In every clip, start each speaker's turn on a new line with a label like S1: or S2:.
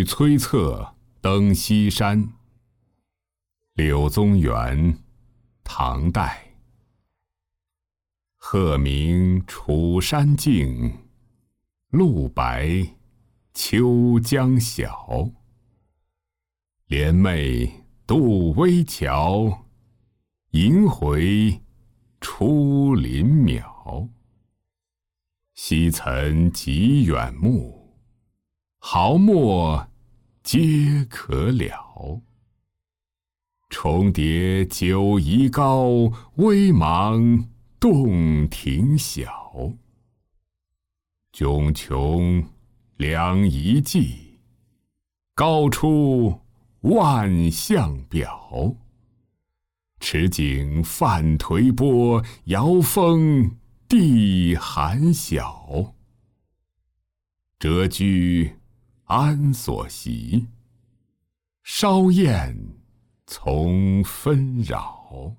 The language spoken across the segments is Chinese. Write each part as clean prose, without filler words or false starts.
S1: 欲催策登西山。柳宗元，唐代。鹤鸣楚山静，露白秋江小。联袂渡危桥，迎回出林苗。西岑极远目，毫末皆可了。重叠九夷高，微茫洞庭小。迥穷两仪迹，高出万象表。持景泛颓波，遥风地寒晓。谪居安所习，稍厌从纷扰。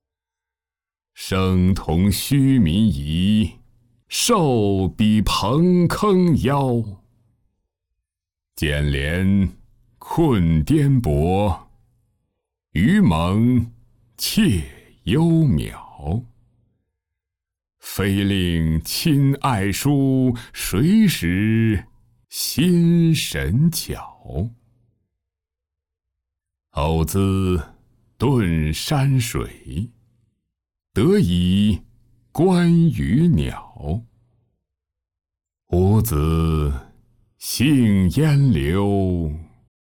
S1: 生同虚民仪，寿比彭坑腰。剪帘困颠簸，愚蒙切幽渺。非令亲爱书，谁识心神巧？偶兹顿山水，得以观鱼鸟。吾子兴烟流，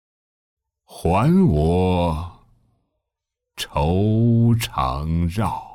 S1: 还我愁肠绕。